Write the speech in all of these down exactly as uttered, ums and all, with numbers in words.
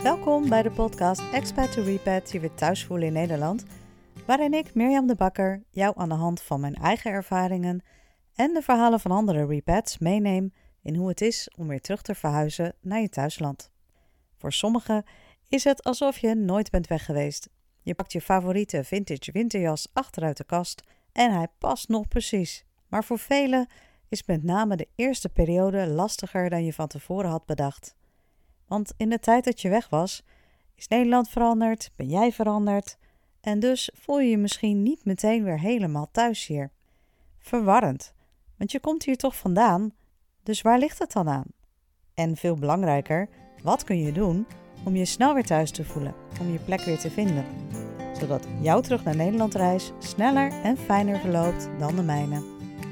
Welkom bij de podcast Expat to Repat je weer thuis voelen in Nederland, waarin ik, Mirjam de Bakker, jou aan de hand van mijn eigen ervaringen en de verhalen van andere repats meeneem in hoe het is om weer terug te verhuizen naar je thuisland. Voor sommigen is het alsof je nooit bent weg geweest. Je pakt je favoriete vintage winterjas achteruit de kast en hij past nog precies. Maar voor velen is met name de eerste periode lastiger dan je van tevoren had bedacht. Want in de tijd dat je weg was, is Nederland veranderd, ben jij veranderd en dus voel je je misschien niet meteen weer helemaal thuis hier. Verwarrend, want je komt hier toch vandaan, dus waar ligt het dan aan? En veel belangrijker, wat kun je doen om je snel weer thuis te voelen, om je plek weer te vinden, zodat jouw terug naar Nederland reis sneller en fijner verloopt dan de mijne.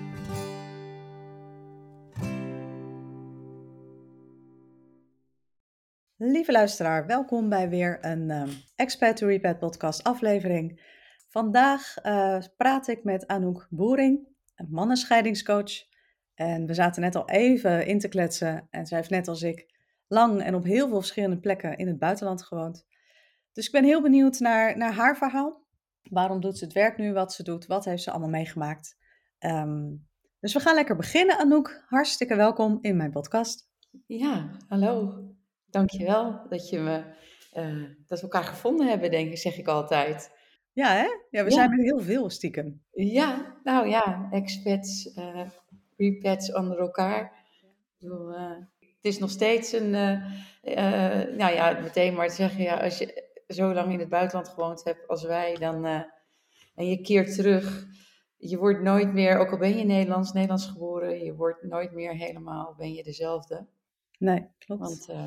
Lieve luisteraar, welkom bij weer een um, Expat to Repat podcast aflevering. Vandaag uh, praat ik met Anouk Boering, een mannenscheidingscoach. En we zaten net al even in te kletsen en zij heeft net als ik lang en op heel veel verschillende plekken in het buitenland gewoond. Dus ik ben heel benieuwd naar, naar haar verhaal. Waarom doet ze het werk nu wat ze doet? Wat heeft ze allemaal meegemaakt? Um, dus we gaan lekker beginnen, Anouk. Hartstikke welkom in mijn podcast. Ja, hallo. Dankjewel dat, je me, uh, dat we elkaar gevonden hebben, denk ik, zeg ik altijd. Ja, hè? Ja, we Ja. zijn met heel veel stiekem. Ja, nou ja, expats, uh, repats onder elkaar. Ik bedoel, uh, het is nog steeds een, uh, uh, nou ja, meteen maar te zeggen, ja, als je zo lang in het buitenland gewoond hebt als wij, dan, uh, en je keert terug, je wordt nooit meer, ook al ben je Nederlands, Nederlands geboren, je wordt nooit meer helemaal, ben je dezelfde. Nee, klopt. Want uh,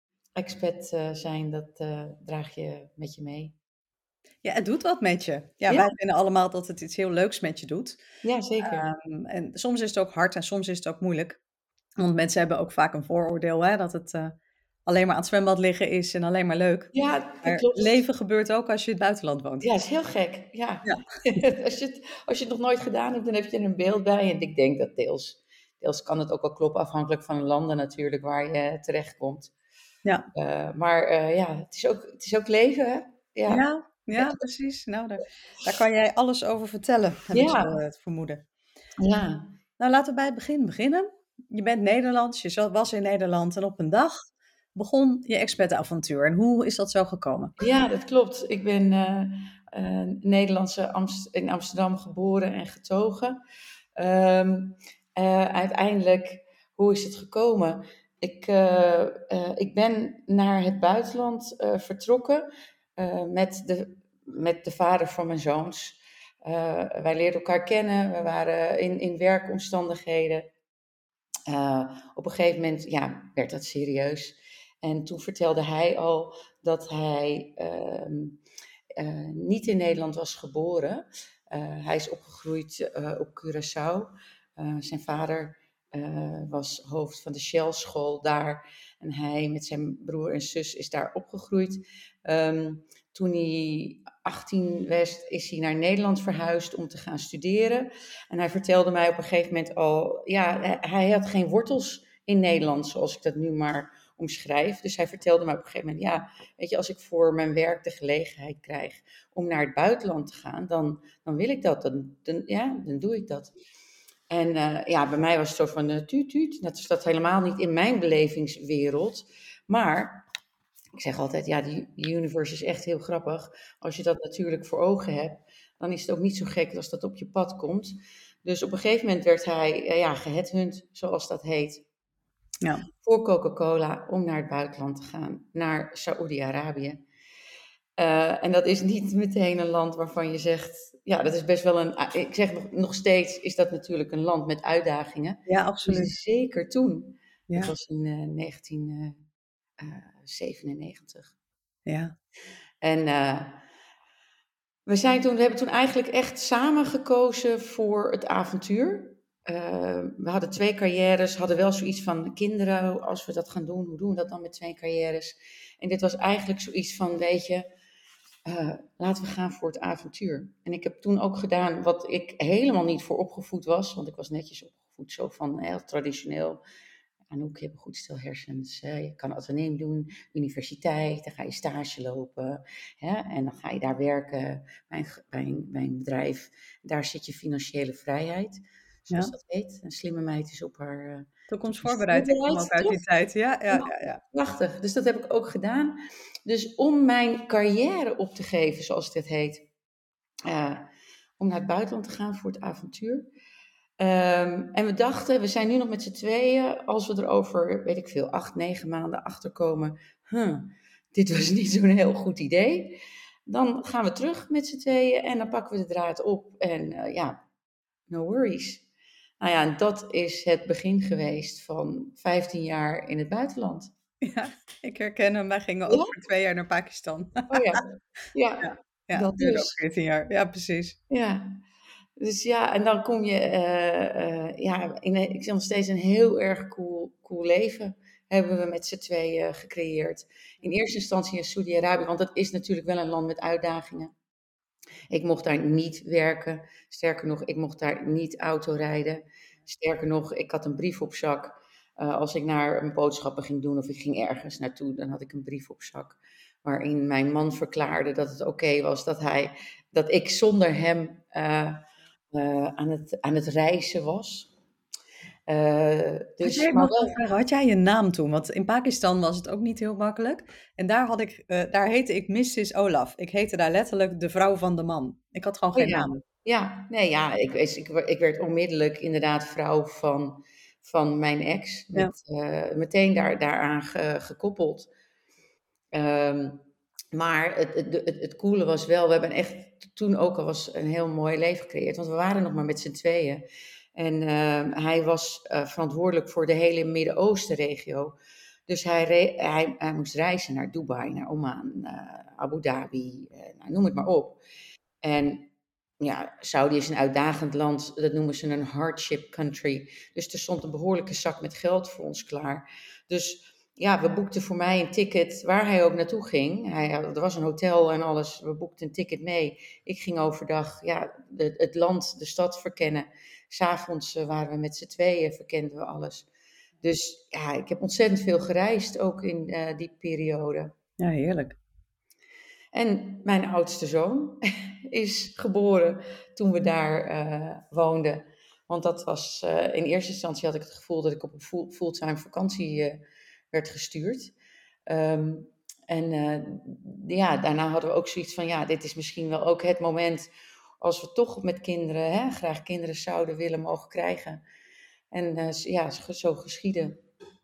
expat uh, zijn, dat uh, draag je met je mee. Ja, het doet wat met je. Ja, Ja. wij vinden allemaal dat het iets heel leuks met je doet. Ja, zeker. Um, en soms is het ook hard en soms is het ook moeilijk. Want mensen hebben ook vaak een vooroordeel, hè, dat het uh, alleen maar aan het zwembad liggen is en alleen maar leuk. Ja, dat maar klopt. Leven gebeurt ook als je in het buitenland woont. Ja, dat is heel gek. Ja. Ja. als, je het, als je het nog nooit gedaan hebt, dan heb je er een beeld bij. En ik denk dat deels, deels kan het ook wel kloppen, afhankelijk van de landen natuurlijk waar je terechtkomt. Ja. Uh, maar uh, ja, het is, ook, het is ook leven, hè? Ja, ja, ja precies. Nou, daar, daar kan jij alles over vertellen, heb ja. ik zo uh, het vermoeden. Ja. Nou, laten we bij het begin beginnen. Je bent Nederlands, je was in Nederland en op een dag begon je expatavontuur. En hoe is dat zo gekomen? Ja, dat klopt. Ik ben uh, uh, Nederlandse Amst- in Amsterdam geboren en getogen. Um, uh, uiteindelijk, hoe is het gekomen? Ik, uh, uh, ik ben naar het buitenland uh, vertrokken uh, met, de, met de vader van mijn zoons. Uh, wij leerden elkaar kennen, we waren in, in werkomstandigheden. Uh, op een gegeven moment ja, werd dat serieus. En toen vertelde hij al dat hij uh, uh, niet in Nederland was geboren. Uh, hij is opgegroeid uh, op Curaçao. Uh, zijn vader uh, was hoofd van de Shell school daar. En hij met zijn broer en zus is daar opgegroeid. Um, toen hij achttien was, is hij naar Nederland verhuisd om te gaan studeren. En hij vertelde mij op een gegeven moment al... Ja, hij had geen wortels in Nederland, zoals ik dat nu maar omschrijf. Dus hij vertelde mij op een gegeven moment... Ja, weet je, als ik voor mijn werk de gelegenheid krijg om naar het buitenland te gaan... dan, dan wil ik dat. Dan, dan, ja, dan doe ik dat. En uh, ja, bij mij was het zo van uh, tuut, tuut. Dat is dat helemaal niet in mijn belevingswereld. Maar... Ik zeg altijd, ja, die universe is echt heel grappig. Als je dat natuurlijk voor ogen hebt, dan is het ook niet zo gek als dat op je pad komt. Dus op een gegeven moment werd hij ja, geheadhunt, zoals dat heet, ja. voor Coca-Cola om naar het buitenland te gaan, naar Saoedi-Arabië. Uh, en dat is niet meteen een land waarvan je zegt, ja, dat is best wel een, ik zeg nog, nog steeds is dat natuurlijk een land met uitdagingen. Ja, absoluut. Dus zeker toen. Ja. Dat was in uh, negentien zevenennegentig. Ja. En uh, we, zijn toen, we hebben toen eigenlijk echt samen gekozen voor het avontuur. Uh, we hadden twee carrières, hadden wel zoiets van kinderen, als we dat gaan doen, hoe doen we dat dan met twee carrières? En dit was eigenlijk zoiets van, weet je, uh, laten we gaan voor het avontuur. En ik heb toen ook gedaan wat ik helemaal niet voor opgevoed was, want ik was netjes opgevoed, zo van heel traditioneel. Anouk, je hebt een goed stel hersens. Hè? Je kan ateneem doen, universiteit, dan ga je stage lopen. Hè? En dan ga je daar werken bij een, bij, een, bij een bedrijf. Daar zit je financiële vrijheid, zoals Ja. dat heet. Een slimme meid is op haar uh, Toekomst toekomst voorbereid. Ik kom ook voorbereid, uit die toch? tijd. Ja, ja, Ja, ja, ja. prachtig. Dus dat heb ik ook gedaan. Dus om mijn carrière op te geven, zoals dit heet. Uh, om naar het buitenland te gaan voor het avontuur. Um, en we dachten, we zijn nu nog met z'n tweeën, als we er over, weet ik veel, acht, negen maanden achterkomen, huh, dit was niet zo'n heel goed idee. Dan gaan we terug met z'n tweeën en dan pakken we de draad op en uh, ja, no worries. Nou ja, en dat is het begin geweest van vijftien jaar in het buitenland. Ja, ik herken hem. Wij gingen Ja? ook voor twee jaar naar Pakistan. Oh ja, ja, ja, ja, dat het duurde ook dus. veertien jaar. Ja, precies. Ja. Dus ja, en dan kom je, uh, uh, ja, in een, ik zie nog steeds een heel erg cool, cool leven hebben we met z'n tweeën gecreëerd. In eerste instantie in Saudi-Arabië, want dat is natuurlijk wel een land met uitdagingen. Ik mocht daar niet werken. Sterker nog, ik mocht daar niet autorijden. Sterker nog, ik had een brief op zak. Uh, als ik naar een boodschappen ging doen of ik ging ergens naartoe, dan had ik een brief op zak. Waarin mijn man verklaarde dat het oké okay was dat, hij, dat ik zonder hem uh, uh, aan, het, aan het reizen was. Uh, dus, had jij, maar mag wel, ik vragen, had jij een naam toen? Want in Pakistan was het ook niet heel makkelijk. En daar, had ik, uh, daar heette ik missus Olaf. Ik heette daar letterlijk de vrouw van de man. Ik had gewoon oh geen ja, naam. ja, nee, ja, ik, ik, ik werd onmiddellijk inderdaad vrouw van, van mijn ex. Met, ja. uh, meteen daar, daaraan ge, gekoppeld. Um, maar het, het, het, het coole was wel, we hebben echt toen ook al was een heel mooi leven gecreëerd. Want we waren nog maar met z'n tweeën. En uh, hij was uh, verantwoordelijk voor de hele Midden-Oosten regio. Dus hij, re- hij, hij moest reizen naar Dubai, naar Oman, uh, Abu Dhabi, uh, nou, noem het maar op. En ja, Saudi is een uitdagend land, dat noemen ze een hardship country. Dus er stond een behoorlijke zak met geld voor ons klaar. Dus ja, we boekten voor mij een ticket waar hij ook naartoe ging. Hij, er was een hotel en alles, we boekten een ticket mee. Ik ging overdag ja, de, het land, de stad verkennen. 'S Avonds uh, waren we met z'n tweeën, verkenden we alles. Dus ja, ik heb ontzettend veel gereisd, ook in uh, die periode. Ja, heerlijk. En mijn oudste zoon is geboren toen we daar uh, woonden. Want dat was, uh, in eerste instantie had ik het gevoel dat ik op een fulltime vakantie uh, werd gestuurd. Um, en uh, ja, daarna hadden we ook zoiets van, ja, dit is misschien wel ook het moment als we toch met kinderen, hè, graag kinderen zouden willen mogen krijgen. En uh, ja, zo geschieden.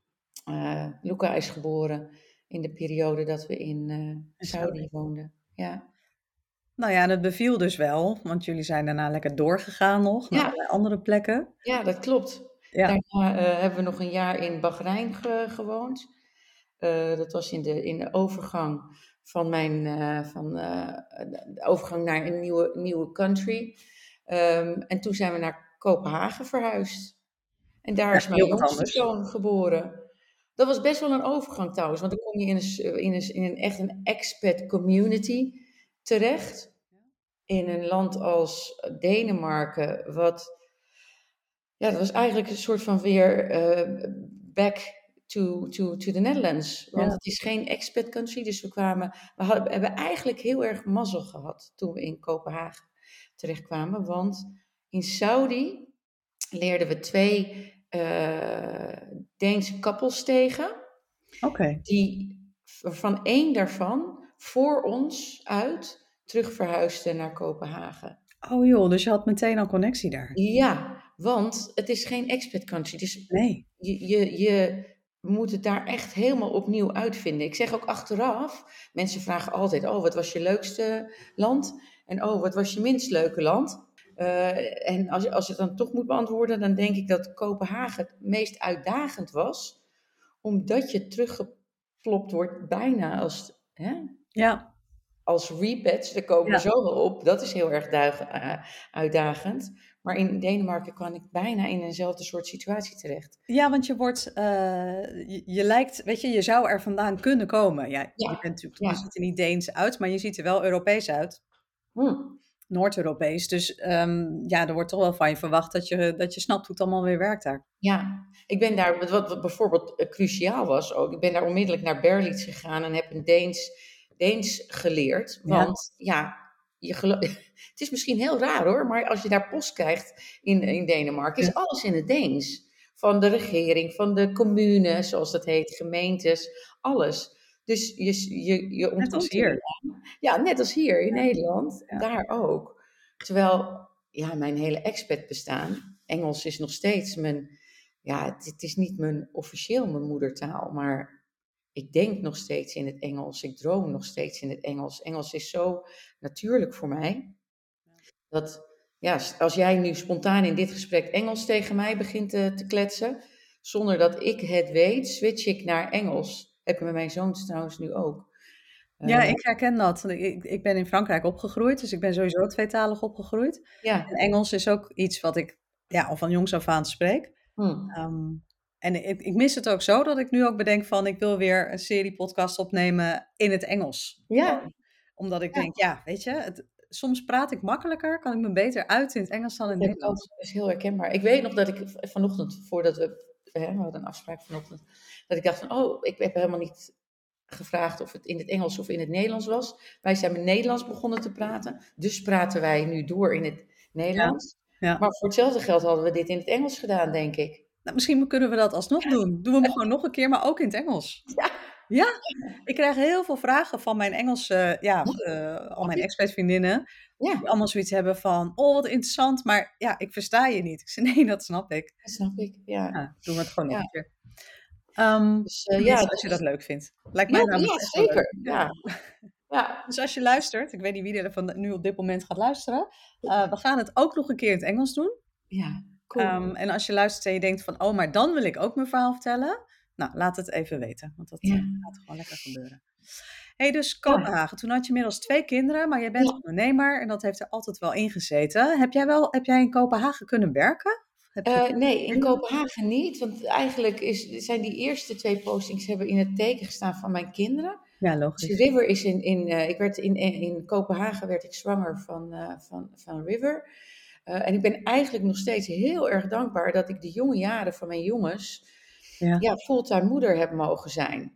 Uh, Luca is geboren in de periode dat we in uh, Saudi woonden. Ja. Nou ja, en het beviel dus wel, want jullie zijn daarna lekker doorgegaan nog naar ja. allerlei andere plekken. Ja, dat klopt. Ja. Daarna uh, hebben we nog een jaar in Bahrein ge- gewoond. Uh, dat was in de, in de overgang van mijn uh, van, uh, de overgang naar een nieuwe, nieuwe country. Um, en toen zijn we naar Kopenhagen verhuisd. En daar Ja, is mijn jongste zoon geboren. Dat was best wel een overgang trouwens, want dan kom je in een, in een, in een echt een expat community terecht. In een land als Denemarken, wat, ja, dat was eigenlijk een soort van weer uh, back to, to, to the Netherlands. Want ja. Het is geen expat country, dus we kwamen, we hadden, hebben eigenlijk heel erg mazzel gehad toen we in Kopenhagen terechtkwamen. Want in Saudi leerden we twee uh, Deense koppels tegen. Okay. Die van één daarvan voor ons uit terug verhuisde naar Kopenhagen. Oh joh, dus je had meteen al connectie daar. Ja, want het is geen expat country. Dus nee. je, je, je moet het daar echt helemaal opnieuw uitvinden. Ik zeg ook achteraf, mensen vragen altijd, oh, wat was je leukste land? En oh, wat was je minst leuke land? Uh, en als, als je het dan toch moet beantwoorden, dan denk ik dat Kopenhagen het meest uitdagend was. Omdat je teruggeplopt wordt bijna als... Hè? Ja. Als repatch, daar komen we ja. zo wel op. Dat is heel erg duig, uh, uitdagend. Maar in Denemarken kwam ik bijna in eenzelfde soort situatie terecht. Ja, want je wordt, uh, je, je lijkt, weet je, je zou er vandaan kunnen komen. Ja, ja. je, bent, ja. je ziet er niet Deens uit, maar je ziet er wel Europees uit. Hmm. Noord-Europees. Dus um, ja, er wordt toch wel van je verwacht dat je, dat je snapt hoe het allemaal weer werkt daar. Ja, ik ben daar, wat, wat bijvoorbeeld uh, cruciaal was ook, ik ben daar onmiddellijk naar Berlitz gegaan en heb een Deens, Deens geleerd. Ja. Want ja, je gelo- het is misschien heel raar hoor, maar als je daar post krijgt in, in Denemarken, is Ja. alles in het Deens. Van de regering, van de commune, zoals dat heet, gemeentes, alles. Dus je, je, je Net als ontmoet hier. er, ja, net als hier in Ja. Nederland, Ja. daar ook. Terwijl, ja, mijn hele expat bestaan, Engels is nog steeds mijn, ja, het, het is niet mijn officieel mijn moedertaal, maar ik denk nog steeds in het Engels. Ik droom nog steeds in het Engels. Engels is zo natuurlijk voor mij. Dat, ja, als jij nu spontaan in dit gesprek Engels tegen mij begint te, te kletsen, zonder dat ik het weet, switch ik naar Engels. Heb ik met mijn zoons trouwens nu ook. Ja, Uh, ik herken dat. Ik, ik ben in Frankrijk opgegroeid, dus ik ben sowieso tweetalig opgegroeid. ja. En Engels is ook iets wat ik ja, al van jongs af aan spreek. Hm. Um, en ik, ik mis het ook zo dat ik nu ook bedenk van ik wil weer een serie podcast opnemen in het Engels. Ja. Gewoon. Omdat ik Ja. denk, ja, weet je, het, soms praat ik makkelijker, kan ik me beter uit in het Engels dan in het Nederlands. Dat is heel herkenbaar. Ik weet nog dat ik vanochtend, voordat we, hè, we hadden een afspraak vanochtend, dat ik dacht van, oh, ik heb helemaal niet gevraagd of het in het Engels of in het Nederlands was. Wij zijn met Nederlands begonnen te praten, dus praten wij nu door in het Nederlands. Ja, ja. Maar voor hetzelfde geld hadden we dit in het Engels gedaan, denk ik. Nou, misschien kunnen we dat alsnog doen. Doen we hem gewoon nog een keer, maar ook in het Engels. Ja. Ja, ik krijg heel veel vragen van mijn Engelse, ja, uh, al mijn expatvriendinnen. Ja. Die allemaal zoiets hebben van, oh wat interessant, maar ja, ik versta je niet. Ik zei, nee, dat snap ik. Dat snap ik, ja. Ja, doen we het gewoon ja. nog een keer. Um, dus, uh, ja, als je dat leuk vindt. Lijkt mij ja, namelijk ja, echt wel zeker. leuk. Ja. Ja. Dus als je luistert, ik weet niet wie er van nu op dit moment gaat luisteren. Uh, we gaan het ook nog een keer in het Engels doen. Ja, cool. Um, en als je luistert en je denkt van, oh, maar dan wil ik ook mijn verhaal vertellen. Nou, laat het even weten, want dat ja. uh, gaat gewoon lekker gebeuren. Hé, hey, dus Kopenhagen. Ja. Toen had je inmiddels twee kinderen, maar jij bent ja. ondernemer en dat heeft er altijd wel in gezeten. Heb jij, wel, heb jij in Kopenhagen kunnen werken? Heb uh, nee, in Kopenhagen niet, want eigenlijk is, zijn die eerste twee postings hebben in het teken gestaan van mijn kinderen. Ja, logisch. Dus River is in, in uh, ik werd in, in Kopenhagen werd ik zwanger van, uh, van, van River. Uh, en ik ben eigenlijk nog steeds heel erg dankbaar dat ik de jonge jaren van mijn jongens ja. Ja, fulltime moeder heb mogen zijn.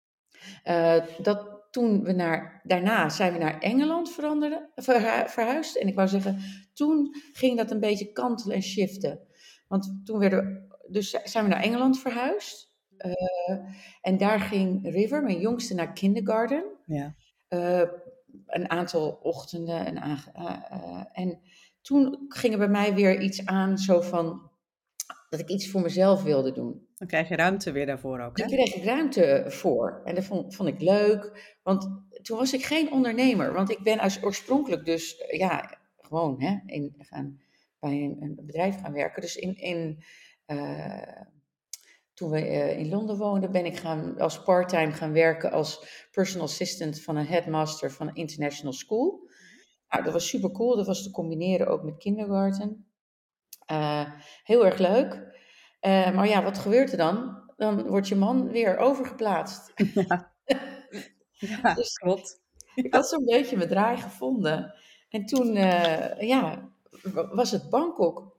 Uh, dat toen we naar, daarna zijn we naar Engeland veranderden, verhu- verhuisd. En ik wou zeggen, toen ging dat een beetje kantelen en shiften. Want toen werden we, dus zijn we naar Engeland verhuisd. Uh, en daar ging River, mijn jongste, naar kindergarten. Ja. Uh, een aantal ochtenden. En, uh, uh, en toen ging er bij mij weer iets aan, zo van dat ik iets voor mezelf wilde doen. Dan krijg je ruimte weer daarvoor ook, hè? Daar kreeg ik ruimte voor. En dat vond, vond ik leuk. Want toen was ik geen ondernemer. Want ik ben als oorspronkelijk dus, ja, gewoon hè, in, gaan, bij een, een bedrijf gaan werken. Dus in, in, uh, toen we uh, in Londen woonden, ben ik gaan, als part-time gaan werken als personal assistant van een headmaster van een international school. Nou, dat was super cool. Dat was te combineren ook met kindergarten. Uh, heel erg leuk. Uh, maar ja, wat gebeurt er dan? Dan wordt je man weer overgeplaatst. Ja, ja dus, klopt. Ik had zo'n beetje mijn draai gevonden. En toen, uh, ja, was het Bangkok.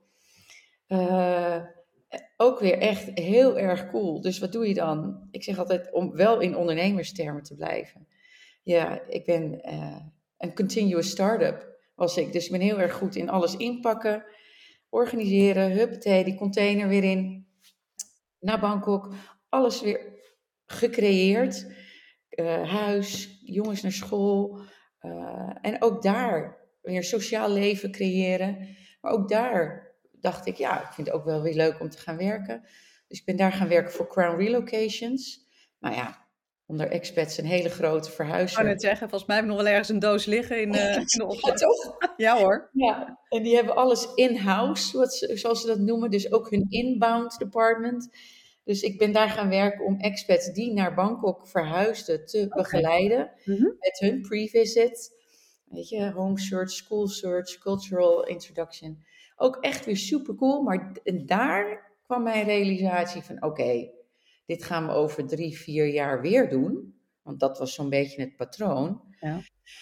Uh, ook weer echt heel erg cool. Dus wat doe je dan? Ik zeg altijd, om wel in ondernemerstermen te blijven. Ja, ik ben uh, een continuous start-up was ik. Dus ik ben heel erg goed in alles inpakken, organiseren, huppatee, die container weer in. Naar Bangkok, alles weer gecreëerd. Uh, huis, jongens naar school. Uh, en ook daar weer sociaal leven creëren. Maar ook daar dacht ik, ja, ik vind het ook wel weer leuk om te gaan werken. Dus ik ben daar gaan werken voor Crown Relocations. Nou ja, onder expats een hele grote verhuizing. Ik wou net zeggen, volgens mij heb ik nog wel ergens een doos liggen in, uh, in de opslag. Ja, toch? Ja hoor. Ja, en die hebben alles in-house, wat ze, zoals ze dat noemen. Dus ook hun inbound department. Dus ik ben daar gaan werken om expats die naar Bangkok verhuisden te okay. begeleiden. Mm-hmm. Met hun pre-visit. Weet je, home search, school search, cultural introduction. Ook echt weer super cool. Maar en daar kwam mijn realisatie van oké, okay, dit gaan we over drie, vier jaar weer doen. Want dat was zo'n beetje het patroon. Ja.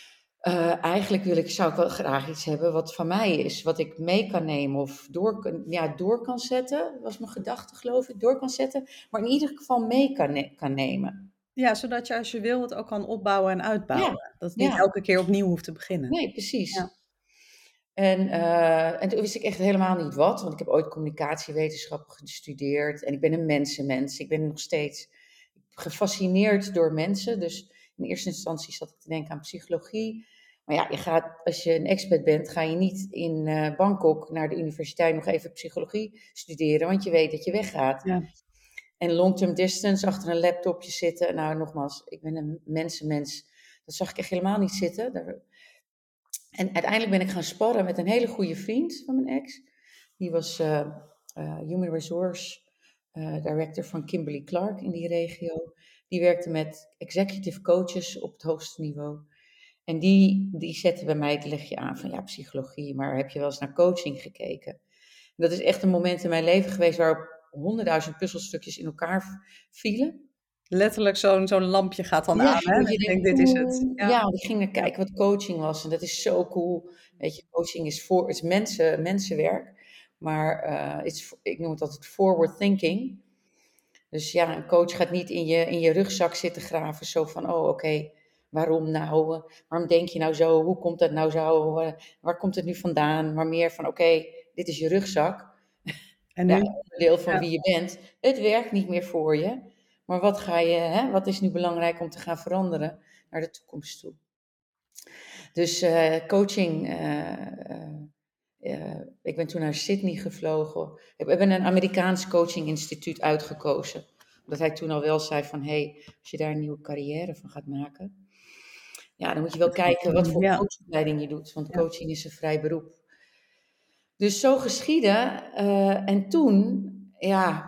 Uh, eigenlijk wil ik, zou ik wel graag iets hebben wat van mij is. Wat ik mee kan nemen of door, kan- ja, door kan zetten. Was mijn gedachte, geloof ik. Door kan zetten. Maar in ieder geval mee kan, ne- kan nemen. Ja, zodat je als je wil het ook kan opbouwen en Ja, uitbouwen. Dat het niet ja. elke keer opnieuw hoeft te beginnen. Nee, precies. Ja. En, uh, en toen wist ik echt helemaal niet wat. Want ik heb ooit communicatiewetenschappen gestudeerd. En ik ben een mensenmens. Ik ben nog steeds gefascineerd door mensen. Dus in eerste instantie zat ik te denken aan psychologie. Maar ja, je gaat, als je een expert bent, ga je niet in uh, Bangkok naar de universiteit nog even psychologie studeren. Want je weet dat je weggaat. Ja. En long-term distance, achter een laptopje zitten. Nou, nogmaals, ik ben een mensenmens. Dat zag ik echt helemaal niet zitten. Daar... En uiteindelijk ben ik gaan sparren met een hele goede vriend van mijn ex. Die was uh, uh, Human Resource uh, Director van Kimberly Clark in die regio. Die werkte met executive coaches op het hoogste niveau. En die, die zette bij mij het lichtje aan van ja, psychologie, maar heb je wel eens naar coaching gekeken? En dat is echt een moment in mijn leven geweest waarop honderdduizend puzzelstukjes in elkaar vielen. Letterlijk zo'n zo'n lampje gaat dan Ja, aan, hè? dat je Ik denkt, denk, dit is het. ja, Ja. ik ging naar kijken wat coaching was en dat is zo cool. Weet je, coaching is, voor, is mensen, mensenwerk, maar uh, is, ik noem het altijd forward thinking. Dus ja, een coach gaat niet in je, in je rugzak zitten graven, zo van, oh oké, okay, waarom nou? Waarom denk je nou zo? Hoe komt dat nou zo? Waar, waar komt het nu vandaan? Maar meer van, oké, okay, dit is je rugzak. En nu? Ja, onderdeel van Ja. wie je bent. Het werkt niet meer voor je. Maar wat, ga je, hè, wat is nu belangrijk om te gaan veranderen naar de toekomst toe? Dus uh, coaching, uh, uh, uh, ik ben toen naar Sydney gevlogen. Ik ben een Amerikaans coaching instituut uitgekozen. Omdat hij toen al wel zei van, hé, hey, als je daar een nieuwe carrière van gaat maken, ja, dan moet je wel kijken wat voor ja. coachopleiding je doet. Want Ja. coaching is een vrij beroep. Dus zo geschieden. Uh, en toen, ja,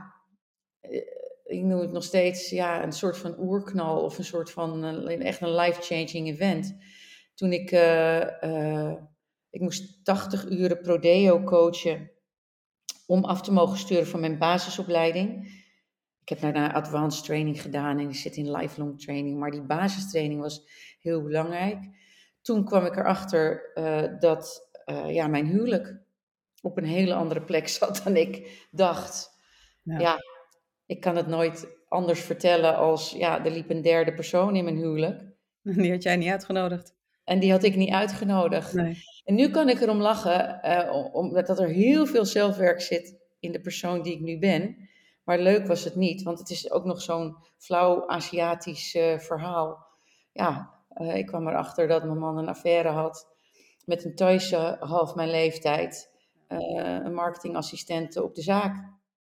ik noem het nog steeds ja, een soort van oerknal of een soort van uh, echt een life-changing event. Toen ik, uh, uh, ik moest tachtig uren prodeo coachen om af te mogen sturen van mijn basisopleiding. Ik heb daarna advanced training gedaan en ik zit in lifelong training, maar die basistraining was heel belangrijk. Toen kwam ik erachter uh, dat uh, ja, mijn huwelijk op een hele andere plek zat dan ik dacht. Ja. ja, ik kan het nooit anders vertellen als, ja, er liep een derde persoon in mijn huwelijk. Die had jij niet uitgenodigd. En die had ik niet uitgenodigd. Nee. En nu kan ik erom lachen, uh, omdat er heel veel zelfwerk zit in de persoon die ik nu ben. Maar leuk was het niet, want het is ook nog zo'n flauw Aziatisch uh, verhaal. Ja, uh, ik kwam erachter dat mijn man een affaire had met een Thaise half mijn leeftijd. Uh, een marketingassistente op de zaak.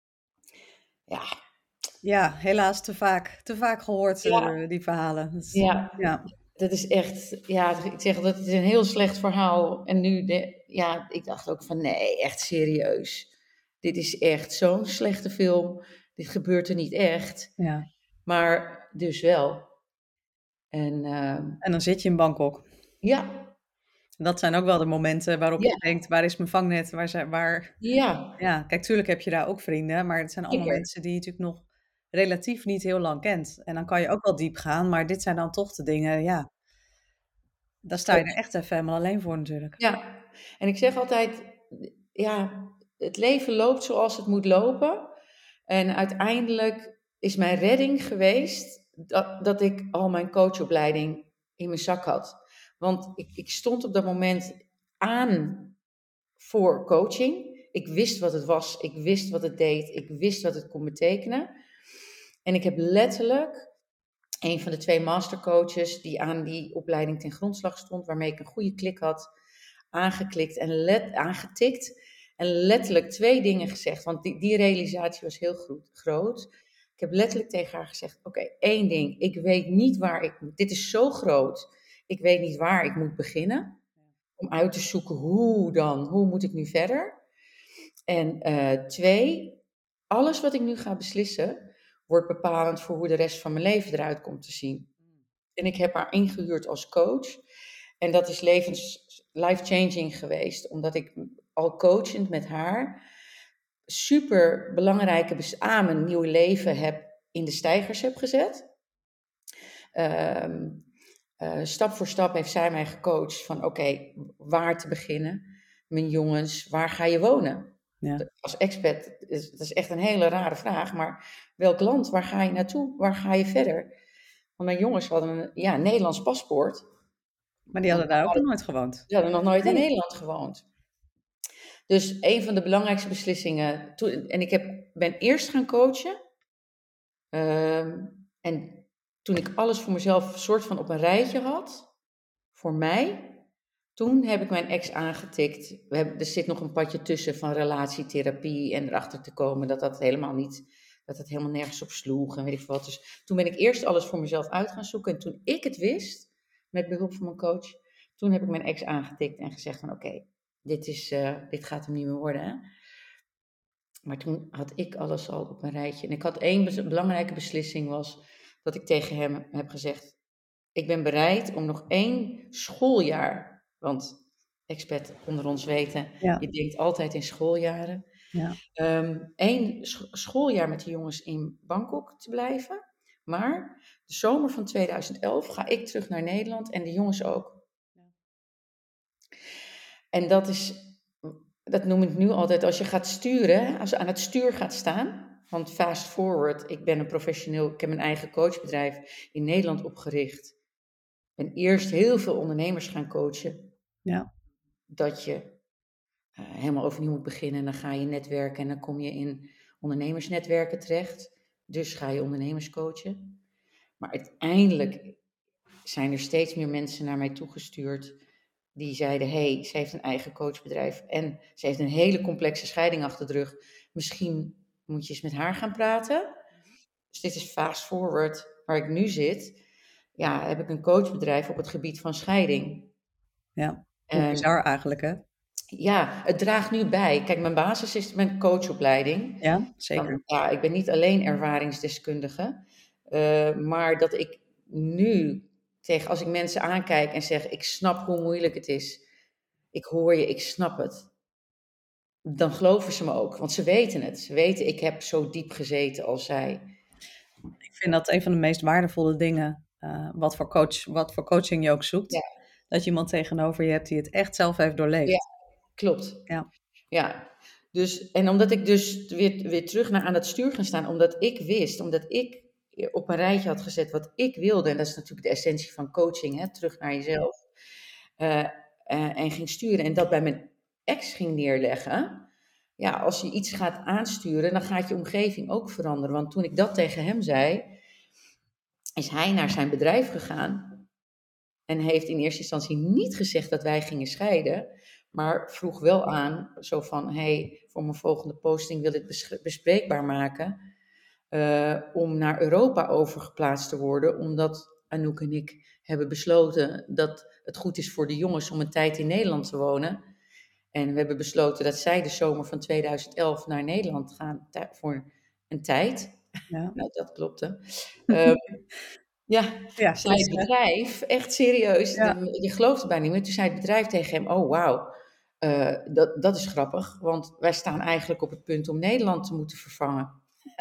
Ja. Ja, helaas te vaak, te vaak gehoord, ja. uh, die verhalen. Dat is, ja. ja. Dat is echt, ja, ik zeg dat het is een heel slecht verhaal. En nu, de, ja, ik dacht ook van nee, echt serieus. Dit is echt zo'n slechte film. Dit gebeurt er niet echt. Ja. Maar dus wel. En, uh, en dan zit je in Bangkok. Ja. Dat zijn ook wel de momenten waarop ja. je denkt, waar is mijn vangnet? Waar zijn, waar... Ja. ja. Kijk, tuurlijk heb je daar ook vrienden, maar het zijn allemaal Zeker. mensen die je natuurlijk nog relatief niet heel lang kent. En dan kan je ook wel diep gaan, maar dit zijn dan toch de dingen, ja. Daar sta je er echt even helemaal alleen voor natuurlijk. Ja, en ik zeg altijd, ja, het leven loopt zoals het moet lopen. En uiteindelijk is mijn redding geweest dat, dat ik al mijn coachopleiding in mijn zak had. Want ik, ik stond op dat moment aan voor coaching. Ik wist wat het was, ik wist wat het deed, ik wist wat het kon betekenen. En ik heb letterlijk een van de twee mastercoaches die aan die opleiding ten grondslag stond, waarmee ik een goede klik had, aangeklikt en let, aangetikt. En letterlijk twee dingen gezegd, want die, die realisatie was heel goed, groot. Ik heb letterlijk tegen haar gezegd, oké, okay, één ding, ik weet niet waar ik moet. Dit is zo groot, ik weet niet waar ik moet beginnen. Om uit te zoeken hoe dan, hoe moet ik nu verder? En uh, twee, alles wat ik nu ga beslissen wordt bepalend voor hoe de rest van mijn leven eruit komt te zien. En ik heb haar ingehuurd als coach. En dat is levens, life-changing geweest, omdat ik al coachend met haar super belangrijke besamen een nieuw leven heb in de steigers heb gezet. Um, uh, stap voor stap heeft zij mij gecoacht van oké, okay, waar te beginnen? Mijn jongens, waar ga je wonen? Ja. Als expat, is, dat is echt een hele rare vraag, maar welk land, waar ga je naartoe? Waar ga je verder? Want mijn jongens hadden een ja, Nederlands paspoort. Maar die hadden daar ook nog nooit gewoond? Die hadden nog nooit nee. in Nederland gewoond. Dus een van de belangrijkste beslissingen, toen, en ik heb, ben eerst gaan coachen. Um, en toen ik alles voor mezelf soort van op een rijtje had, voor mij, toen heb ik mijn ex aangetikt. We hebben, er zit nog een padje tussen van relatietherapie en erachter te komen dat dat helemaal niet, dat het helemaal nergens op sloeg en weet ik wat. Dus toen ben ik eerst alles voor mezelf uit gaan zoeken. En toen ik het wist, met behulp van mijn coach, toen heb ik mijn ex aangetikt en gezegd van oké, okay, dit is, uh, dit gaat hem niet meer worden, hè. Maar toen had ik alles al op een rijtje. En ik had één be- belangrijke beslissing was dat ik tegen hem heb gezegd, ik ben bereid om nog één schooljaar, want expat onder ons weten, ja. Je denkt altijd in schooljaren. Ja. Um, één sch- schooljaar met de jongens in Bangkok te blijven. Maar de zomer van tweeduizend elf ga ik terug naar Nederland en de jongens ook. Ja. En dat is... Dat noem ik nu altijd, als je gaat sturen, als je aan het stuur gaat staan, want fast forward, ik ben een professioneel, ik heb mijn eigen coachbedrijf in Nederland opgericht. Ik ben eerst heel veel ondernemers gaan coachen. Ja. Dat je uh, helemaal overnieuw moet beginnen en dan ga je netwerken en dan kom je in ondernemersnetwerken terecht. Dus ga je ondernemers coachen. Maar uiteindelijk zijn er steeds meer mensen naar mij toegestuurd die zeiden, hé, hey, ze heeft een eigen coachbedrijf en ze heeft een hele complexe scheiding achter de rug. Misschien moet je eens met haar gaan praten. Dus dit is fast forward waar ik nu zit. Ja, heb ik een coachbedrijf op het gebied van scheiding. Ja, hoe bizar eigenlijk, hè? Ja, het draagt nu bij. Kijk, mijn basis is mijn coachopleiding. Ja, zeker. Dan, ja, ik ben niet alleen ervaringsdeskundige, uh, maar dat ik nu tegen, als ik mensen aankijk en zeg, ik snap hoe moeilijk het is. Ik hoor je, ik snap het. Dan geloven ze me ook, want ze weten het. Ze weten, ik heb zo diep gezeten als zij. Ik vind dat een van de meest waardevolle dingen, uh, wat, voor coach, wat voor coaching je ook zoekt. Ja. Dat je iemand tegenover je hebt die het echt zelf heeft doorleefd. Ja, klopt. Ja. Ja. Dus, en omdat ik dus weer, weer terug naar aan het stuur ga staan, omdat ik wist, omdat ik op een rijtje had gezet wat ik wilde, en dat is natuurlijk de essentie van coaching, hè, terug naar jezelf, uh, uh, en ging sturen en dat bij mijn ex ging neerleggen. Ja, als je iets gaat aansturen, dan gaat je omgeving ook veranderen. Want toen ik dat tegen hem zei, is hij naar zijn bedrijf gegaan en heeft in eerste instantie niet gezegd dat wij gingen scheiden, maar vroeg wel aan, zo van, hey, voor mijn volgende posting wil ik het bespreekbaar maken, uh, om naar Europa overgeplaatst te worden, omdat Anouk en ik hebben besloten dat het goed is voor de jongens om een tijd in Nederland te wonen. En we hebben besloten dat zij de zomer van tweeduizend elf naar Nederland gaan t- voor een tijd. Ja. Nou, dat klopte. Um, ja, ja, zei het bedrijf, echt serieus, ja. de, je gelooft er bijna niet meer. Toen zei het bedrijf tegen hem, oh wauw, uh, dat, dat is grappig, want wij staan eigenlijk op het punt om Nederland te moeten vervangen.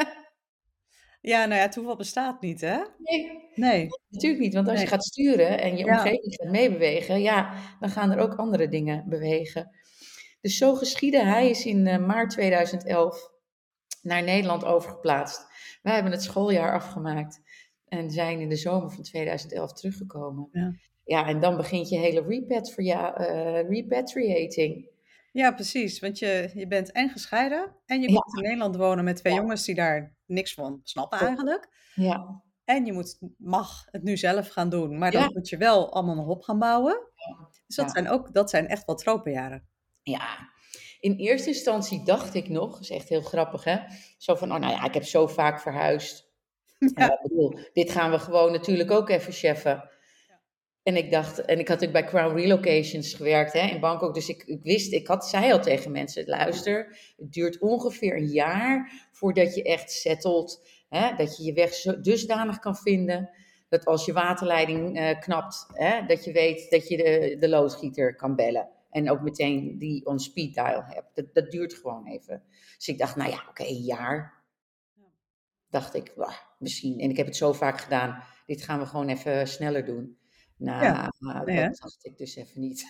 Ja, nou ja, toeval bestaat niet, hè? Nee, nee. natuurlijk niet, want als nee. je gaat sturen en je ja. omgeving gaat meebewegen, ja, dan gaan er ook andere dingen bewegen. Dus zo geschiedde. Hij is in uh, maart tweeduizend elf naar Nederland overgeplaatst. Wij hebben het schooljaar afgemaakt en zijn in de zomer van tweeduizend elf teruggekomen. Ja, ja en dan begint je hele repat voor ja, uh, repatriating. Ja, precies. Want je, je bent en gescheiden en je komt ja. in Nederland wonen met twee ja. jongens die daar niks van snappen eigenlijk. Ja. En je moet, mag het nu zelf gaan doen, maar dan ja. moet je wel allemaal nog op gaan bouwen. Ja. Dus dat, ja. zijn ook, dat zijn echt wel tropenjaren. Ja, in eerste instantie dacht ik nog, dat is echt heel grappig hè, zo van, oh nou ja, ik heb zo vaak verhuisd. Ja. Uh, bedoel, dit gaan we gewoon natuurlijk ook even cheffen. Ja. En ik dacht, en ik had ook bij Crown Relocations gewerkt hè, in Bangkok, dus ik, ik wist, ik had, zei al tegen mensen, luister, het duurt ongeveer een jaar voordat je echt settelt, hè, dat je je weg zo dusdanig kan vinden, dat als je waterleiding uh, knapt, hè, dat je weet dat je de, de loodgieter kan bellen. En ook meteen die on speed dial hebt. Dat, dat duurt gewoon even. Dus ik dacht, nou ja, oké, okay, een jaar. Dacht ik, wah, misschien. En ik heb het zo vaak gedaan. Dit gaan we gewoon even sneller doen. Ja. Nou, Nee, hè? dat dacht ik dus even niet.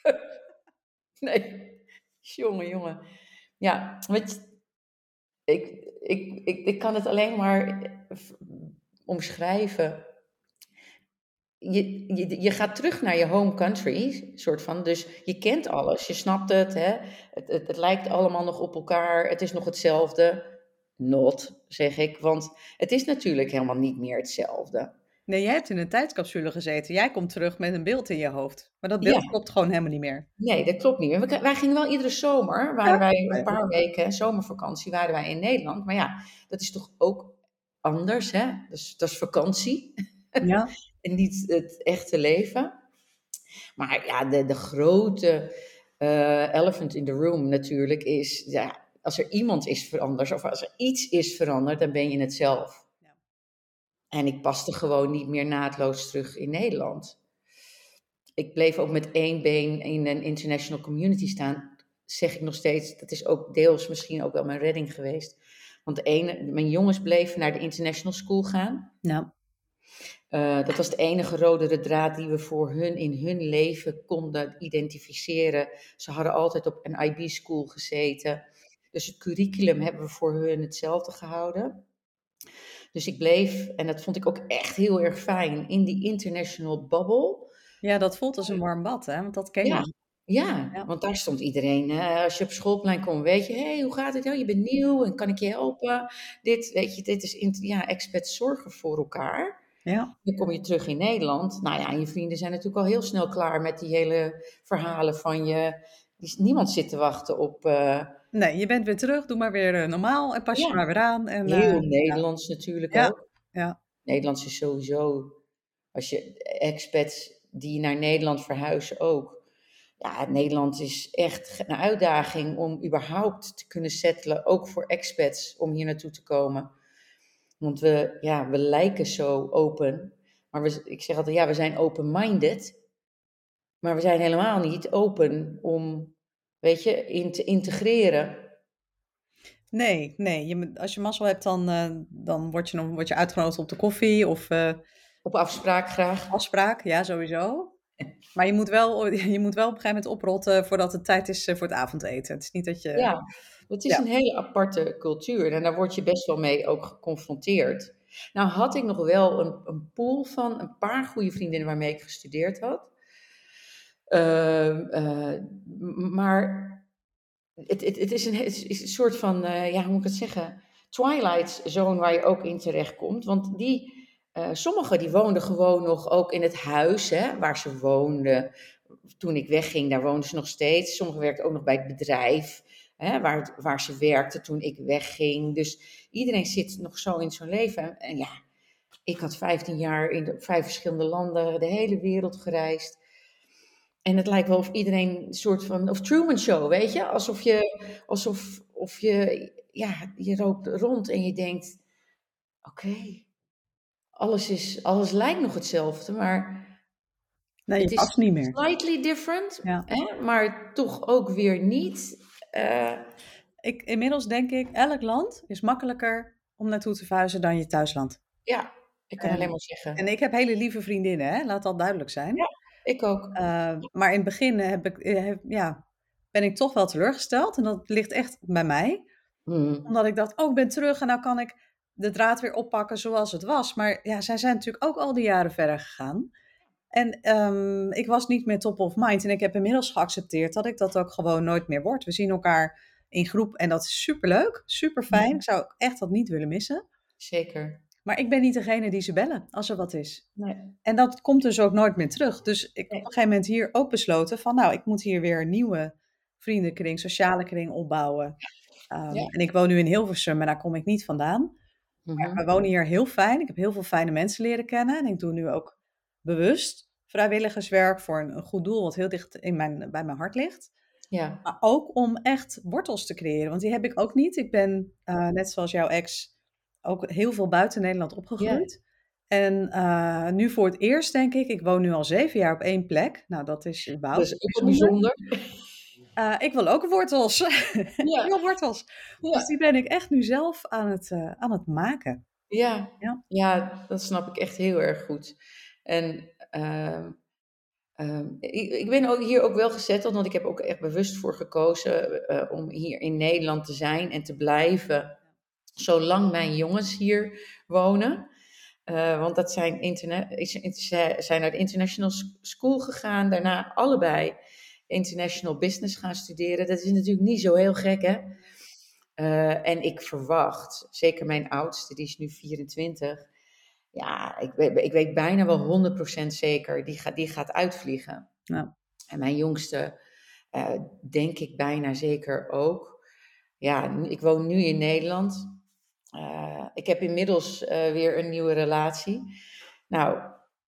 Nee. Jongen, jongen. Ja, weet je, ik ik ik ik kan het alleen maar, eh, v omschrijven. Je je je gaat terug naar je home country, soort van. Dus je kent alles, je snapt het, hè. Het het het lijkt allemaal nog op elkaar, het is nog hetzelfde. Not, zeg ik, want het is natuurlijk helemaal niet meer hetzelfde. Nee, jij hebt in een tijdscapsule gezeten. Jij komt terug met een beeld in je hoofd. Maar dat beeld Ja, klopt gewoon helemaal niet meer. nee, dat klopt niet meer. We k wij gingen wel iedere zomer, waren Ja. wij een Wij paar ook. weken, zomervakantie, waren wij in Nederland. Maar ja, dat is toch ook anders, hè? Dus dat is vakantie Ja. en niet het echte leven. Maar ja, de de grote, eh, elephant in the room natuurlijk is, ja, als er iemand is veranderd of als er iets is veranderd, dan ben je het zelf. Ja. En ik paste gewoon niet meer naadloos terug in Nederland. Ik bleef ook met één been in een international community staan, zeg ik nog steeds. Dat is ook deels misschien ook wel mijn redding geweest. Want de ene, mijn jongens bleven naar de international school gaan. Ja. Uh, dat was de enige rode draad die we voor hun in hun leven konden identificeren. Ze hadden altijd op een I B-school gezeten. Dus het curriculum hebben we voor hun hetzelfde gehouden. Dus ik bleef, en dat vond ik ook echt heel erg fijn, in die international bubble. Ja, dat voelt als een warm bad, hè, want dat ken Ja, je. ja, Ja. want daar stond iedereen, hè, als je op schoolplein komt, weet je, hey, hoe gaat het? Oh, je bent nieuw en kan ik je helpen? Dit, weet je, dit is, in, ja, expats zorgen voor elkaar. Ja. Dan kom je terug in Nederland. Nou ja, en je vrienden zijn natuurlijk al heel snel klaar met die hele verhalen van je. Die, niemand zit te wachten op, uh, Nee, je bent weer terug, doe maar weer, uh, normaal en pas je ja, maar weer aan en, uh, heel ja. Nederlands natuurlijk Ja. ook. Ja. Nederlands is sowieso, als je expats die naar Nederland verhuizen ook. Ja, Nederland is echt een uitdaging om überhaupt te kunnen settelen, ook voor expats, om hier naartoe te komen. Want we, ja, we lijken zo open, maar we, ik zeg altijd, ja, we zijn open-minded, maar we zijn helemaal niet open om, weet je, in te integreren. Nee, nee, je moet als je mazzel hebt dan, uh, dan word je nog word je uitgenodigd op de koffie of, uh, Op afspraak graag. afspraak, ja, sowieso. Maar je moet wel je moet wel op een gegeven moment oprotten voordat het tijd is, uh, voor het avondeten. Het is niet dat je Ja, het is ja. een hele aparte cultuur en daar word je best wel mee ook geconfronteerd. Nou had ik nog wel een, een pool van een paar goede vriendinnen waarmee ik gestudeerd had. Uh, uh, maar het, het, het, is een, het is een soort van, uh, ja, hoe moet ik het zeggen, Twilight Zone waar je ook in terecht komt. Want die, uh, sommigen die woonden gewoon nog ook in het huis, hè, waar ze woonden. Toen ik wegging, daar woonden ze nog steeds. Sommigen werkten ook nog bij het bedrijf, hè, waar, waar ze werkten toen ik wegging. Dus iedereen zit nog zo in zo'n leven. En ja, ik had vijftien jaar in de, vijf verschillende landen, de hele wereld gereisd. En het lijkt wel of iedereen een soort van, of Truman Show, weet je? Alsof je, alsof of je, ja, je loopt rond en je denkt, oké, okay, alles is, alles lijkt nog hetzelfde, maar Nee, het je past is niet meer. slightly different, Ja. hè? Maar toch ook weer niet. Uh, ik, inmiddels denk ik, elk land is makkelijker om naartoe te verhuizen dan je thuisland. Ja, ik kan en, alleen maar zeggen. En ik heb hele lieve vriendinnen, hè? Laat dat duidelijk zijn. Ja, ik ook. Uh, maar in het begin heb ik, heb, ja, ben ik toch wel teleurgesteld. En dat ligt echt bij mij. Hmm. Omdat ik dacht, oh, ik ben terug en nou kan ik de draad weer oppakken zoals het was. Maar ja, zij zijn natuurlijk ook al die jaren verder gegaan. En um, ik was niet meer top of mind. En ik heb inmiddels geaccepteerd dat ik dat ook gewoon nooit meer word. We zien elkaar in groep en dat is superleuk, super fijn. Ja. Ik zou echt dat niet willen missen. Zeker. Maar ik ben niet degene die ze bellen als er wat is. Nee. En dat komt dus ook nooit meer terug. Dus ik heb nee. op een gegeven moment hier ook besloten van, nou, ik moet hier weer een nieuwe vriendenkring, sociale kring opbouwen. Um, ja. En ik woon nu in Hilversum en daar kom ik niet vandaan. Mm-hmm. Maar we wonen hier heel fijn. Ik heb heel veel fijne mensen leren kennen. En ik doe nu ook bewust vrijwilligerswerk voor een, een goed doel wat heel dicht in mijn, bij mijn hart ligt. Ja. Maar ook om echt wortels te creëren. Want die heb ik ook niet. Ik ben, uh, net zoals jouw ex, ook heel veel buiten Nederland opgegroeid. Ja. En uh, nu voor het eerst denk ik, ik woon nu al zeven jaar op één plek. Nou, dat is überhaupt dat is ook bijzonder. Uh, ik wil ook wortels. Ja. Ik wil wortels. Ja. Dus die ben ik echt nu zelf aan het, uh, aan het maken. Ja. Ja. ja, dat snap ik echt heel erg goed. En uh, Um, ik, ik ben ook hier ook wel gezetteld, want ik heb ook echt bewust voor gekozen uh, om hier in Nederland te zijn en te blijven, zolang mijn jongens hier wonen. Uh, want dat zijn, interna- ze zijn naar de international school gegaan, daarna allebei international business gaan studeren. Dat is natuurlijk niet zo heel gek, hè? Uh, en ik verwacht, zeker mijn oudste, die is nu vierentwintig. Ja, ik weet, ik weet bijna wel honderd procent zeker, die gaat, die gaat uitvliegen. Ja. En mijn jongste, uh, denk ik bijna zeker ook. Ja, ik woon nu in Nederland. Uh, ik heb inmiddels uh, weer een nieuwe relatie. Nou,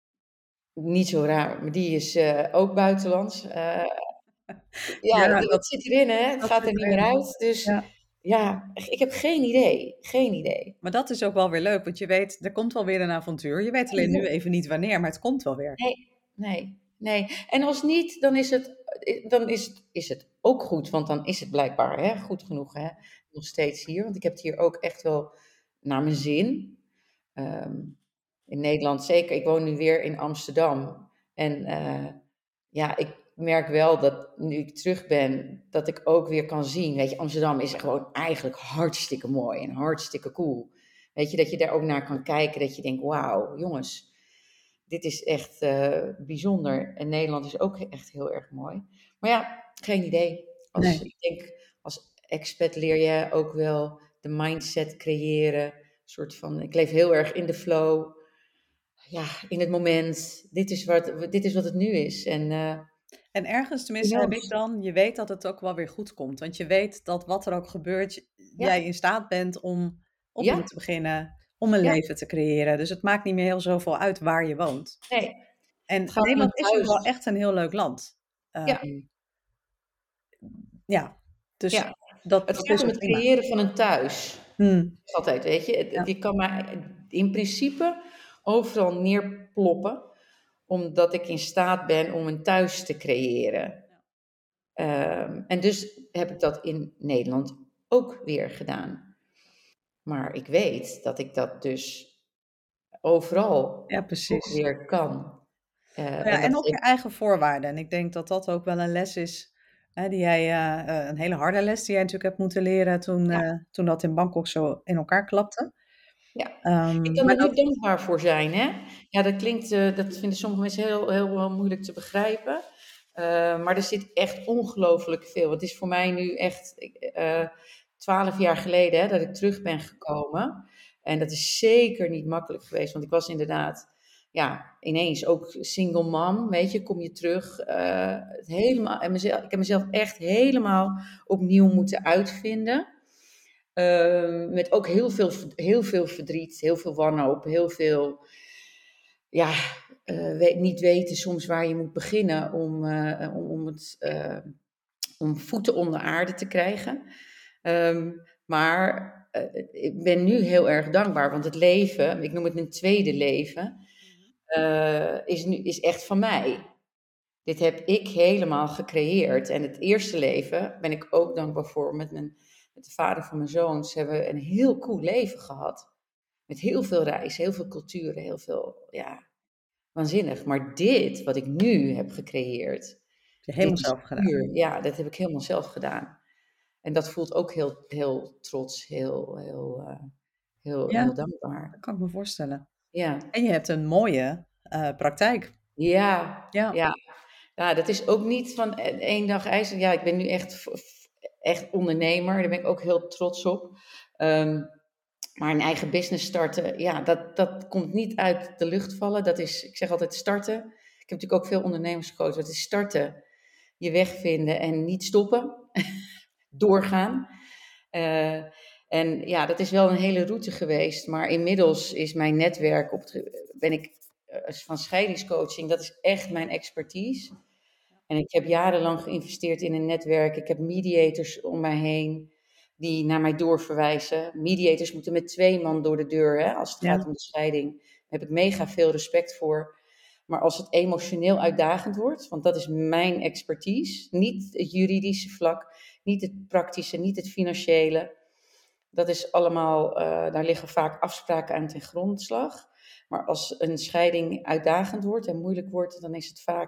niet zo raar, maar die is uh, ook buitenlands. Uh, ja, Ja, dat, dat, dat zit erin, hè? Het dat gaat er zit niet meer erin. uit. Dus Ja. ja, ik heb geen idee. Geen idee. Maar dat is ook wel weer leuk, want je weet, er komt wel weer een avontuur. Je weet alleen nu even niet wanneer, maar het komt wel weer. Nee, nee, nee. En als niet, dan is het, dan is het, is het ook goed, want dan is het blijkbaar hè, goed genoeg, hè, nog steeds hier. Want ik heb het hier ook echt wel naar mijn zin. Um, in Nederland zeker. Ik woon nu weer in Amsterdam. En uh, ja, ik merk wel dat nu ik terug ben, dat ik ook weer kan zien. Weet je, Amsterdam is gewoon eigenlijk hartstikke mooi en hartstikke cool. Weet je, dat je daar ook naar kan kijken, dat je denkt, wauw, jongens, dit is echt uh, bijzonder. En Nederland is ook echt heel erg mooi. Maar ja, geen idee. Als, Nee. Ik denk, als expat leer je ook wel de mindset creëren. Een soort van, ik leef heel erg in de flow. Ja, in het moment. Dit is wat, dit is wat het nu is. En, uh, en ergens, tenminste heb ik dan, je weet dat het ook wel weer goed komt. Want je weet dat wat er ook gebeurt, ja. jij in staat bent om opnieuw ja. te beginnen, om een ja. leven te creëren. Dus het maakt niet meer heel zoveel uit waar je woont. Nee. En Het gaat om Nederland het is ook wel thuis. echt een heel leuk land. Ja. Um, ja, dus ja. dat, Het dat gaat is om ook het prima. creëren van een thuis. Hmm. Altijd, weet je. Ja. Je kan maar in principe overal neerploppen, omdat ik in staat ben om een thuis te creëren. Um, en dus heb ik dat in Nederland ook weer gedaan. Maar ik weet dat ik dat dus overal Ja, ook precies. weer kan. Uh, Nou en ja, en dat op je geeft... eigen voorwaarden. En ik denk dat dat ook wel een les is, hè, die jij, uh, een hele harde les die jij natuurlijk hebt moeten leren toen, ja. uh, toen dat in Bangkok zo in elkaar klapte. Ja, ik Um, kan maar er nu dat, dankbaar voor zijn, hè. Ja, dat klinkt, uh, dat vinden sommige mensen heel, heel, heel moeilijk te begrijpen. Uh, maar er zit echt ongelooflijk veel. Het is voor mij nu echt twaalf uh, jaar geleden hè, dat ik terug ben gekomen. En dat is zeker niet makkelijk geweest, want ik was inderdaad, ja, ineens ook single mom, weet je, kom je terug. Uh, het helemaal, en mezelf, ik heb mezelf echt helemaal opnieuw moeten uitvinden. Uh, met ook heel veel, heel veel verdriet, heel veel wanhoop, heel veel, ja, uh, weet, niet weten soms waar je moet beginnen om, uh, om, om, het, uh, om voeten onder aarde te krijgen. Um, maar uh, ik ben nu heel erg dankbaar, want het leven, ik noem het een tweede leven, uh, is, nu, is echt van mij. Dit heb ik helemaal gecreëerd. En het eerste leven ben ik ook dankbaar voor met mijn... Met de vader van mijn zoons hebben we een heel cool leven gehad. Met heel veel reizen, heel veel culturen, heel veel, ja, waanzinnig. Maar dit, wat ik nu heb gecreëerd, je helemaal dit is zelf gedaan. puur, ja, dat heb ik helemaal zelf gedaan. En dat voelt ook heel, heel trots, heel, heel, uh, heel, Ja, heel dankbaar. dat kan ik me voorstellen. Ja. En je hebt een mooie uh, praktijk. Ja, ja, ja. Ja, dat is ook niet van één dag ijzer. Ja, ik ben nu echt, echt ondernemer. Daar ben ik ook heel trots op. Um, maar een eigen business starten, ja, dat, dat komt niet uit de lucht vallen. Dat is, ik zeg altijd starten. Ik heb natuurlijk ook veel ondernemers gecoacht. Het is starten, je weg vinden en niet stoppen. Doorgaan. Uh, en ja, dat is wel een hele route geweest. Maar inmiddels is mijn netwerk, op het, ben ik uh, van scheidingscoaching, dat is echt mijn expertise. En ik heb jarenlang geïnvesteerd in een netwerk. Ik heb mediators om mij heen die naar mij doorverwijzen. Mediators moeten met twee man door de deur, hè, als het ja. gaat om de scheiding. Daar heb ik mega veel respect voor. Maar als het emotioneel uitdagend wordt, want dat is mijn expertise, niet het juridische vlak, niet het praktische, niet het financiële. Dat is allemaal, uh, daar liggen vaak afspraken aan ten grondslag. Maar als een scheiding uitdagend wordt en moeilijk wordt, dan is het vaak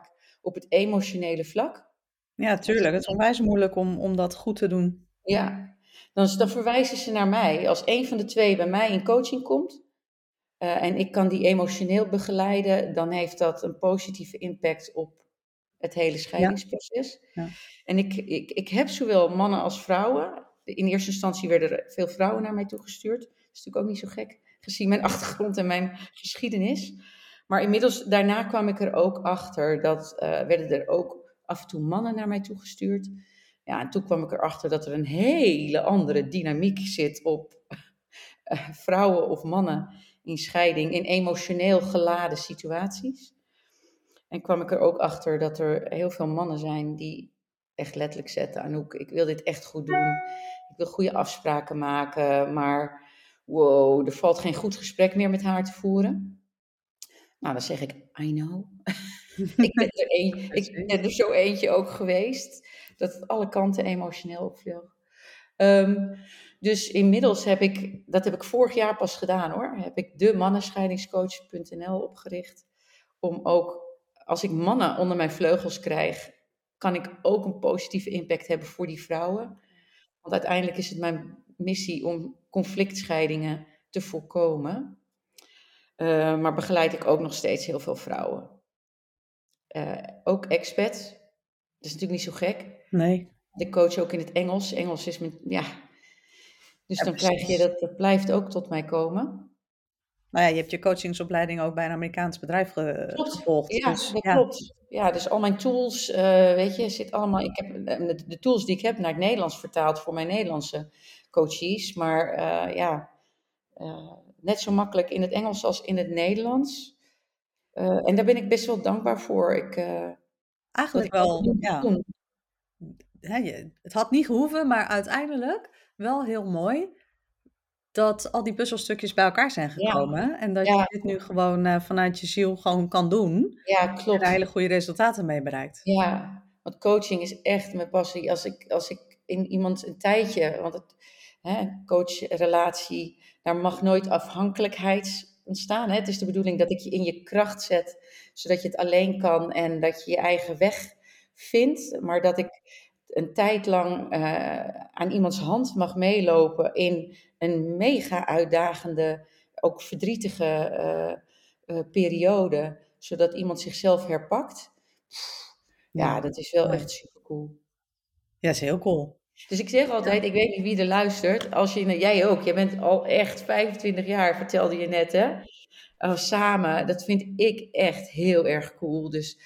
op het emotionele vlak. Ja, tuurlijk. Het is onwijs moeilijk om, om dat goed te doen. Ja, dan, dan verwijzen ze naar mij. Als een van de twee bij mij in coaching komt uh, en ik kan die emotioneel begeleiden, dan heeft dat een positieve impact op het hele scheidingsproces. Ja. Ja. En ik, ik, ik heb zowel mannen als vrouwen. In eerste instantie werden er veel vrouwen naar mij toegestuurd. Dat is natuurlijk ook niet zo gek, gezien mijn achtergrond en mijn geschiedenis. Maar inmiddels, daarna kwam ik er ook achter dat uh, werden er ook af en toe mannen naar mij toegestuurd. Ja, en toen kwam ik erachter dat er een hele andere dynamiek zit op uh, vrouwen of mannen in scheiding, in emotioneel geladen situaties. En kwam ik er ook achter dat er heel veel mannen zijn die echt letterlijk zetten, Anouk, ik wil dit echt goed doen. Ik wil goede afspraken maken, maar wow, er valt geen goed gesprek meer met haar te voeren. Nou, dan zeg ik, I know. ik, ben er een, ik ben er zo eentje ook geweest, dat het alle kanten emotioneel opvloog. Um, dus inmiddels heb ik, dat heb ik vorig jaar pas gedaan hoor, heb ik de mannenscheidingscoach punt n l opgericht. Om ook, als ik mannen onder mijn vleugels krijg, kan ik ook een positieve impact hebben voor die vrouwen. Want uiteindelijk is het mijn missie om conflictscheidingen te voorkomen. Uh, maar begeleid ik ook nog steeds heel veel vrouwen. Uh, ook expats. Dat is natuurlijk niet zo gek. Nee. Ik coach ook in het Engels. Engels is mijn, ja. Dus ja, dan precies. Krijg je dat, dat blijft ook tot mij komen. Nou ja, je hebt je coachingsopleiding ook bij een Amerikaans bedrijf ge- gevolgd. Ja, dus, dat ja. klopt. Ja, dus al mijn tools, uh, weet je, zit allemaal. Ik heb de, de tools die ik heb naar het Nederlands vertaald voor mijn Nederlandse coaches. Maar uh, ja, uh, net zo makkelijk in het Engels als in het Nederlands. Uh, en daar ben ik best wel dankbaar voor. Ik, uh, Eigenlijk ik wel, ja. Doen. He, je, het had niet gehoeven, maar uiteindelijk wel heel mooi dat al die puzzelstukjes bij elkaar zijn gekomen. Ja. En dat ja. je dit nu gewoon uh, vanuit je ziel gewoon kan doen. Ja, klopt. En er hele goede resultaten mee bereikt. Ja, want coaching is echt mijn passie. Als ik, als ik in iemand een tijdje, want het hè, coachrelatie, daar mag nooit afhankelijkheid ontstaan. Hè? Het is de bedoeling dat ik je in je kracht zet, zodat je het alleen kan en dat je je eigen weg vindt. Maar dat ik een tijd lang uh, aan iemands hand mag meelopen in een mega uitdagende, ook verdrietige uh, uh, periode, zodat iemand zichzelf herpakt. Ja, ja dat is wel ja. echt super cool. Ja, dat is heel cool. Dus ik zeg altijd, ja. ik weet niet wie er luistert, als je, jij ook, jij bent al echt vijfentwintig jaar, vertelde je net hè, uh, samen, dat vind ik echt heel erg cool. Dus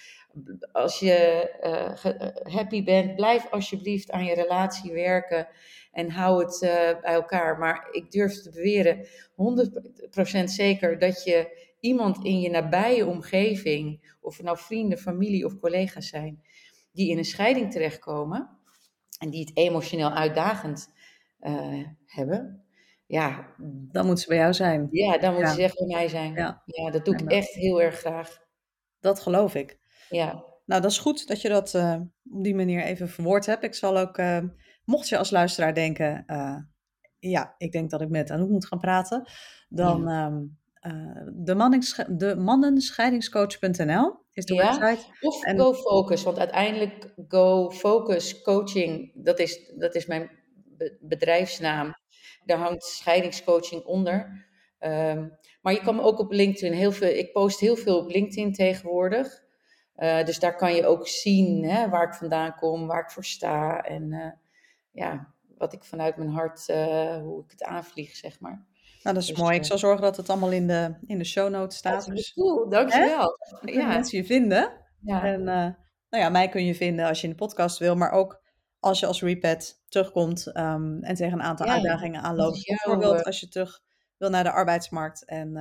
als je uh, happy bent, blijf alsjeblieft aan je relatie werken en hou het uh, bij elkaar. Maar ik durf te beweren, honderd procent zeker, dat je iemand in je nabije omgeving, of het nou vrienden, familie of collega's zijn, die in een scheiding terechtkomen en die het emotioneel uitdagend uh, hebben, ja. Dan moet ze bij jou zijn. Ja, dan moet ja. ze echt bij mij zijn. Ja, ja dat doe ik ja, echt heel erg graag. Dat geloof ik. Ja. Nou, dat is goed dat je dat uh, op die manier even verwoord hebt. Ik zal ook, uh, mocht je als luisteraar denken, uh, ja, ik denk dat ik met Anouk moet gaan praten, dan ja. um, uh, de, mannings, de mannenscheidingscoach punt n l is de ja, website. Of en, Go Focus, want uiteindelijk Go Focus Coaching, dat is, dat is mijn be- bedrijfsnaam. Daar hangt scheidingscoaching onder. Um, maar je kan me ook op LinkedIn, heel veel, ik post heel veel op LinkedIn tegenwoordig. Uh, dus daar kan je ook zien hè, waar ik vandaan kom, waar ik voor sta. En uh, ja, wat ik vanuit mijn hart, uh, hoe ik het aanvlieg, zeg maar. Nou, dat is dus, mooi. uh, Ik zal zorgen dat het allemaal in de, in de show notes staat. Dat is cool, dankjewel. Dan kunnen ja. mensen je vinden. Ja. En uh, nou ja, mij kun je vinden als je in de podcast wil, maar ook als je als Repet terugkomt um, en tegen een aantal ja, uitdagingen aanloopt. Bijvoorbeeld als je terug wil naar de arbeidsmarkt en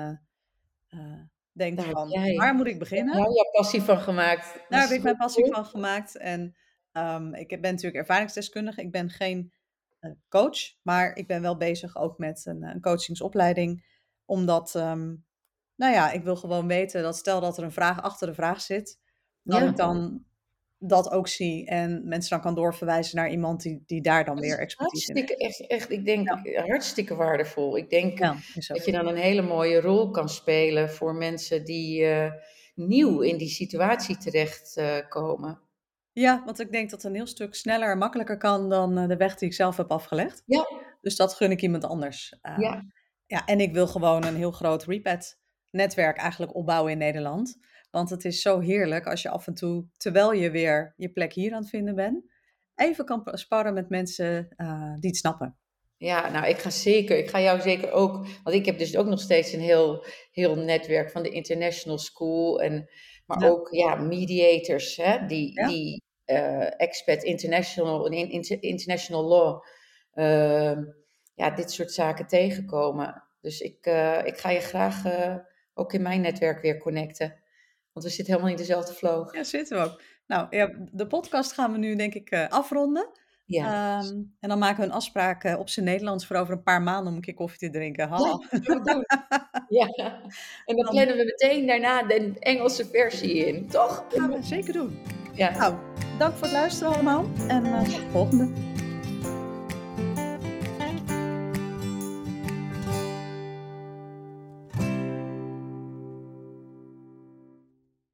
uh, uh, denkt daar van, jij, waar moet ik beginnen? Daar heb je passie van gemaakt. Daar heb ik mijn passie cool. van gemaakt. En um, ik ben natuurlijk ervaringsdeskundige. Ik ben geen uh, coach, maar ik ben wel bezig ook met een, een coachingsopleiding. Omdat, um, nou ja, ik wil gewoon weten dat stel dat er een vraag achter de vraag zit, dat ja. ik dan dat ook zie en mensen dan kan doorverwijzen naar iemand die, die daar dan weer expertise in heeft. Echt, echt, ik denk ja. hartstikke waardevol. Ik denk ja, dat je dan een hele mooie rol kan spelen voor mensen die, uh, nieuw in die situatie terechtkomen. Uh, komen. Ja, want ik denk dat het een heel stuk sneller en makkelijker kan dan uh, de weg die ik zelf heb afgelegd. Ja. Dus dat gun ik iemand anders. Uh, Ja. ja, en ik wil gewoon een heel groot Repad-netwerk eigenlijk opbouwen in Nederland. Want het is zo heerlijk als je af en toe, terwijl je weer je plek hier aan het vinden bent, even kan sparren met mensen uh, die het snappen. Ja, nou, ik ga zeker, ik ga jou zeker ook, want ik heb dus ook nog steeds een heel, heel netwerk van de International School, en, maar Ja. ook ja, mediators, hè, die, Ja. die uh, expat international, in, in, international law, uh, ja, dit soort zaken tegenkomen. Dus ik, uh, ik ga je graag uh, ook in mijn netwerk weer connecten, want we zitten helemaal in dezelfde vloog. Ja, zitten we ook. Nou, ja, de podcast gaan we nu denk ik uh, afronden. Ja. Um, en dan maken we een afspraak uh, op zijn Nederlands voor over een paar maanden om een keer koffie te drinken. Ha. Ja, dat gaan we doen. Ja. En dan plannen we meteen daarna de Engelse versie in, toch? Dat gaan we zeker doen. Ja. Nou, dank voor het luisteren allemaal en uh, tot de volgende.